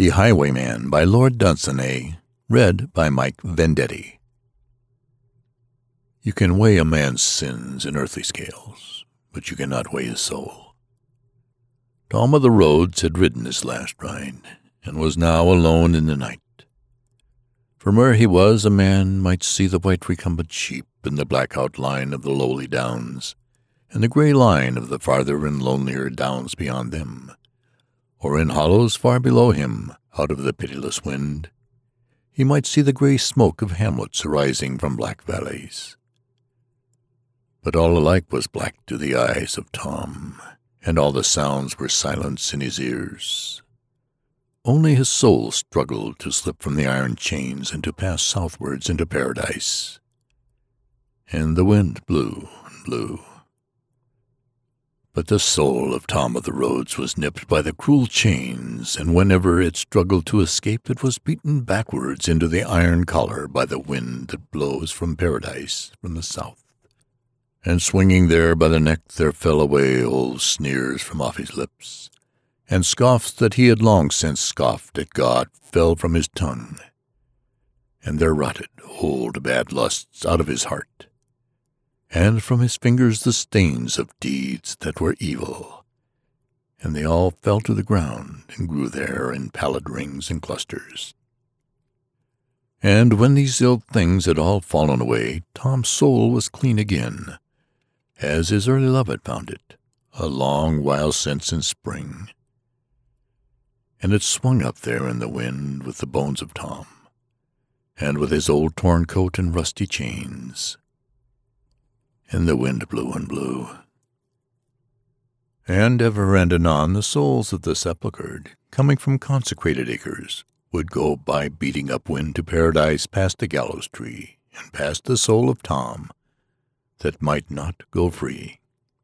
The Highwayman by Lord Dunsany, read by Mike Vendetti. You can weigh a man's sins in earthly scales, but you cannot weigh his soul. Tom of the Roads had ridden his last ride, and was now alone in the night. From where he was, a man might see the white recumbent sheep and the black outline of the lowly downs, and the gray line of the farther and lonelier downs beyond them, or in hollows far below him, out of the pitiless wind, he might see the gray smoke of hamlets arising from black valleys. But all alike was black to the eyes of Tom, and all the sounds were silence in his ears. Only his soul struggled to slip from the iron chains and to pass southwards into paradise. And the wind blew and blew. But the soul of Tom of the Roads was nipped by the cruel chains, and whenever it struggled to escape, it was beaten backwards into the iron collar by the wind that blows from paradise from the south. And swinging there by the neck, there fell away old sneers from off his lips, and scoffs that he had long since scoffed at God fell from his tongue, and there rotted old bad lusts out of his heart, and from his fingers the stains of deeds that were evil, and they all fell to the ground and grew there in pallid rings and clusters. And when these ill things had all fallen away, Tom's soul was clean again, as his early love had found it, a long while since in spring. And it swung up there in the wind with the bones of Tom, and with his old torn coat and rusty chains. And the wind blew and blew. And ever and anon the souls of the sepulchred, coming from consecrated acres, would go by beating up wind to paradise past the gallows tree, and past the soul of Tom, that might not go free.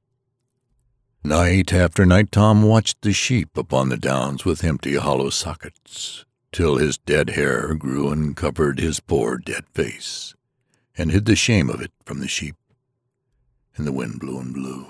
Night after night Tom watched the sheep upon the downs with empty hollow sockets, till his dead hair grew and covered his poor dead face, and hid the shame of it from the sheep. And the wind blew and blew.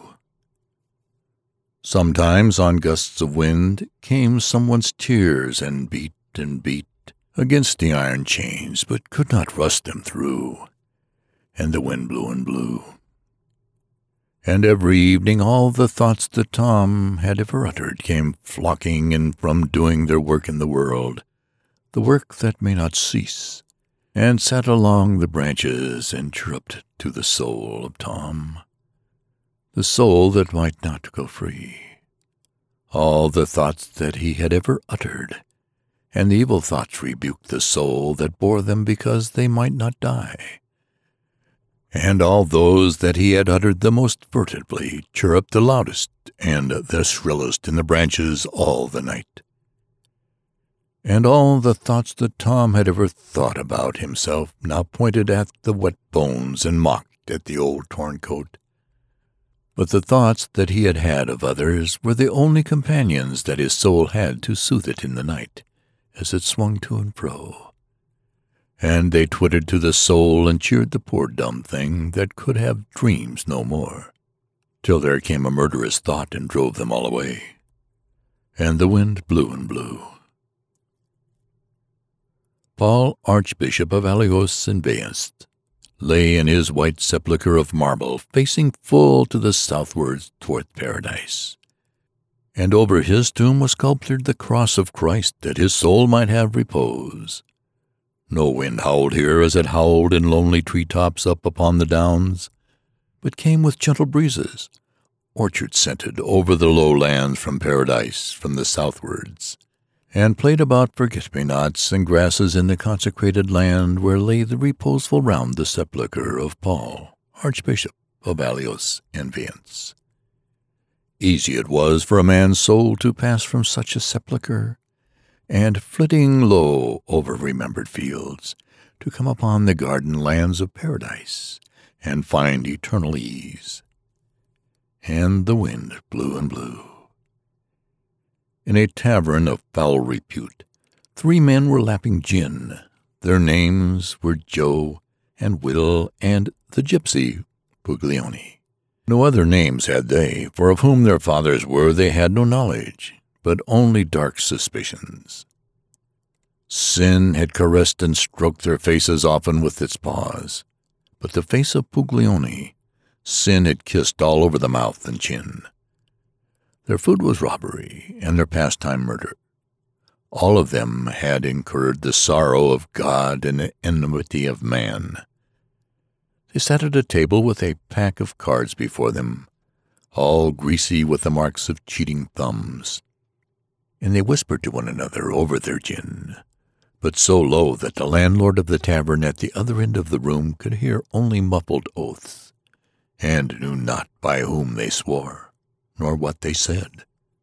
Sometimes on gusts of wind came someone's tears, and beat against the iron chains, but could not rust them through. And the wind blew and blew. And every evening all the thoughts that Tom had ever uttered came flocking in from doing their work in the world, the work that may not cease, and sat along the branches and chirruped to the soul of Tom, the soul that might not go free. All the thoughts that he had ever uttered, and the evil thoughts rebuked the soul that bore them because they might not die. And all those that he had uttered the most furtively chirruped the loudest and the shrillest in the branches all the night. And all the thoughts that Tom had ever thought about himself now pointed at the wet bones and mocked at the old torn coat. But the thoughts that he had had of others were the only companions that his soul had to soothe it in the night, as it swung to and fro. And they twittered to the soul and cheered the poor dumb thing that could have dreams no more, till there came a murderous thought and drove them all away. And the wind blew and blew. Paul, Archbishop of Alios and Vayence, lay in his white sepulchre of marble, facing full to the southwards toward paradise. And over his tomb was sculptured the cross of Christ, that his soul might have repose. No wind howled here as it howled in lonely tree-tops up upon the downs, but came with gentle breezes, orchard-scented, over the lowlands from paradise from the southwards, and played about forget-me-nots and grasses in the consecrated land where lay the reposeful round the sepulchre of Paul, Archbishop of Alios and Vayence. Easy it was for a man's soul to pass from such a sepulchre, and flitting low over remembered fields, to come upon the garden lands of paradise, and find eternal ease. And the wind blew and blew. In a tavern of foul repute, 3 men were lapping gin. Their names were Joe and Will and the gypsy Puglioni. No other names had they, for of whom their fathers were they had no knowledge, but only dark suspicions. Sin had caressed and stroked their faces often with its paws, but the face of Puglioni, Sin had kissed all over the mouth and chin. Their food was robbery, and their pastime murder. All of them had incurred the sorrow of God and the enmity of man. They sat at a table with a pack of cards before them, all greasy with the marks of cheating thumbs, and they whispered to one another over their gin, but so low that the landlord of the tavern at the other end of the room could hear only muffled oaths, and knew not by whom they swore, nor what they said.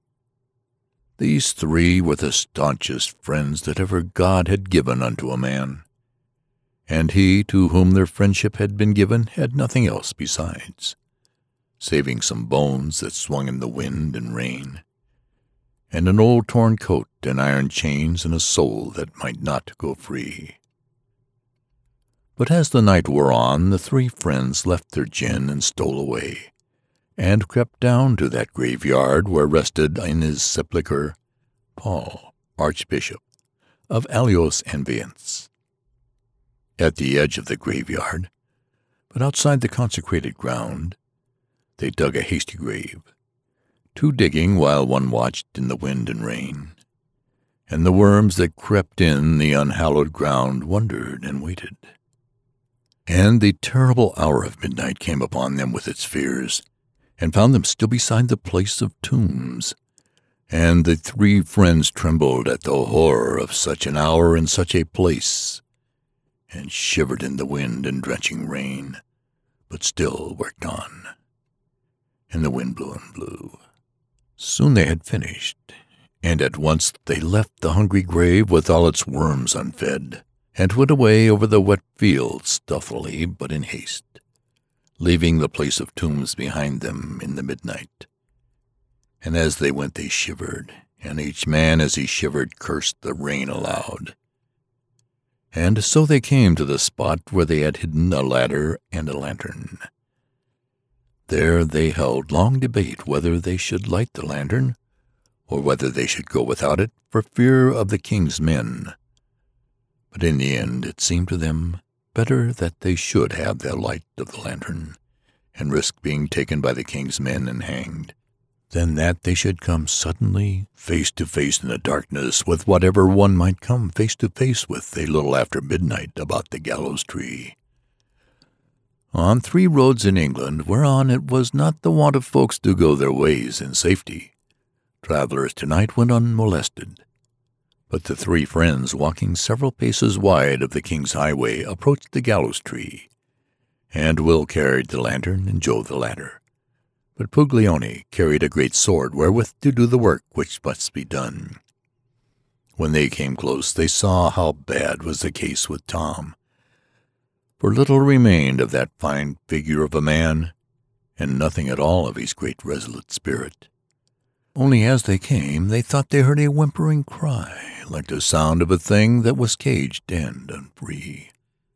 These three were the staunchest friends that ever God had given unto a man, and he to whom their friendship had been given had nothing else besides, saving some bones that swung in the wind and rain, and an old torn coat and iron chains and a soul that might not go free. But as the night wore on, the three friends left their gin and stole away, and crept down to that graveyard where rested in his sepulchre Paul, Archbishop of Alois and Vayence. At the edge of the graveyard, but outside the consecrated ground, they dug a hasty grave, two digging while one watched in the wind and rain, and the worms that crept in the unhallowed ground wondered and waited. And the terrible hour of midnight came upon them with its fears, and found them still beside the place of tombs. And the three friends trembled at the horror of such an hour in such a place, and shivered in the wind and drenching rain, but still worked on. And the wind blew and blew. Soon they had finished, and at once they left the hungry grave with all its worms unfed, and went away over the wet fields stealthily but in haste, leaving the place of tombs behind them in the midnight. And as they went they shivered, and each man as he shivered cursed the rain aloud. And so they came to the spot where they had hidden a ladder and a lantern. There they held long debate whether they should light the lantern, or whether they should go without it for fear of the king's men. But in the end it seemed to them better that they should have the light of the lantern, and risk being taken by the king's men and hanged, than that they should come suddenly face to face in the darkness with whatever one might come face to face with a little after midnight about the gallows tree. On 3 roads in England whereon it was not the wont of folks to go their ways in safety, travelers tonight went unmolested. But the 3 friends, walking several paces wide of the king's highway, approached the gallows tree, and Will carried the lantern and Joe the ladder. But Puglioni carried a great sword wherewith to do the work which must be done. When they came close, they saw how bad was the case with Tom, for little remained of that fine figure of a man, and nothing at all of his great resolute spirit. Only as they came, they thought they heard a whimpering cry, like the sound of a thing that was caged and unfree.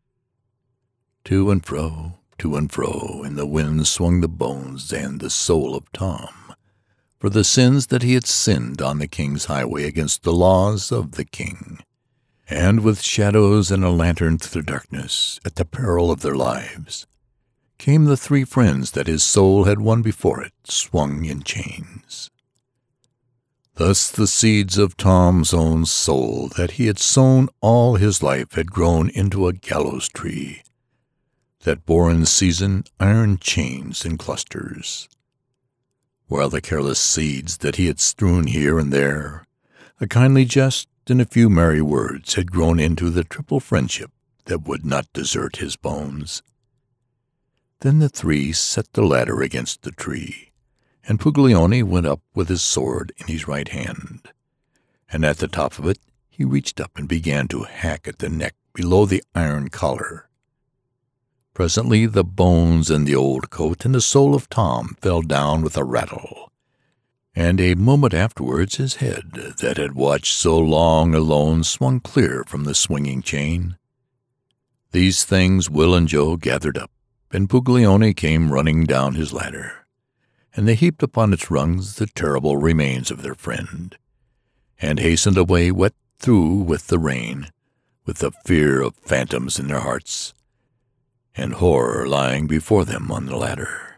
To and fro, in the wind swung the bones and the soul of Tom, for the sins that he had sinned on the king's highway against the laws of the king. And with shadows and a lantern through the darkness, at the peril of their lives, came the 3 friends that his soul had won before it, swung in chains. Thus the seeds of Tom's own soul that he had sown all his life had grown into a gallows tree, that bore in season iron chains in clusters, while the careless seeds that he had strewn here and there, a kindly jest and a few merry words, had grown into the triple friendship that would not desert his bones. Then the 3 set the ladder against the tree, and Puglioni went up with his sword in his right hand, and at the top of it he reached up and began to hack at the neck below the iron collar. Presently the bones and the old coat and the soul of Tom fell down with a rattle, and a moment afterwards his head, that had watched so long alone, swung clear from the swinging chain. These things Will and Joe gathered up, and Puglioni came running down his ladder, and they heaped upon its rungs the terrible remains of their friend, and hastened away wet through with the rain, with the fear of phantoms in their hearts, and horror lying before them on the ladder.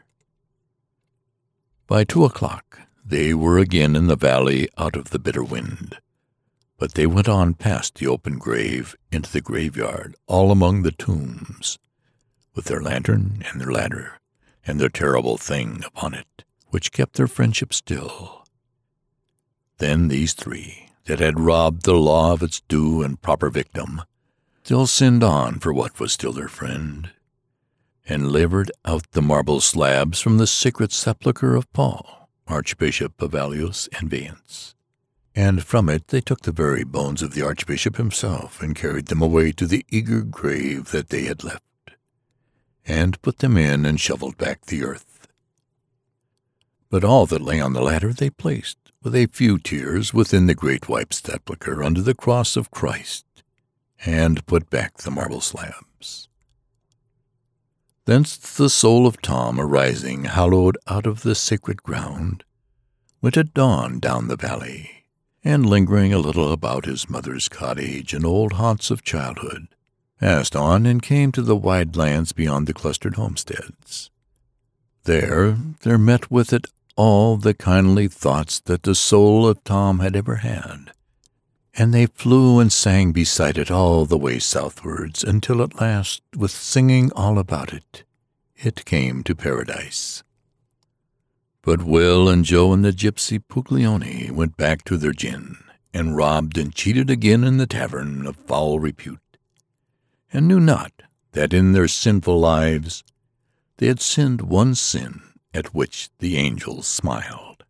By 2:00 they were again in the valley out of the bitter wind, but they went on past the open grave into the graveyard, all among the tombs, with their lantern and their ladder, and their terrible thing upon it, which kept their friendship still. Then these three, that had robbed the law of its due and proper victim, still sinned on for what was still their friend, and labored out the marble slabs from the sacred sepulchre of Paul, Archbishop of Alois and Vayence. And from it they took the very bones of the Archbishop himself, and carried them away to the eager grave that they had left, and put them in and shoveled back the earth. But all that lay on the ladder they placed, with a few tears, within the great white sepulchre under the cross of Christ, and put back the marble slabs. Thence the soul of Tom, arising, hallowed out of the sacred ground, went at dawn down the valley, and lingering a little about his mother's cottage and old haunts of childhood, passed on and came to the wide lands beyond the clustered homesteads. There met with it all the kindly thoughts that the soul of Tom had ever had, and they flew and sang beside it all the way southwards, until at last, with singing all about it, it came to paradise. But Will and Joe and the gypsy Puglioni went back to their gin, and robbed and cheated again in the tavern of foul repute, and knew not that in their sinful lives they had sinned one sin at which the angels smiled.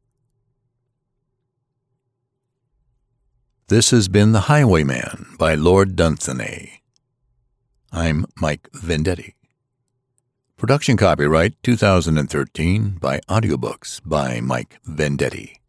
This has been The Highwayman by Lord Dunsany. I'm Mike Vendetti. Production copyright 2013 by Audiobooks by Mike Vendetti.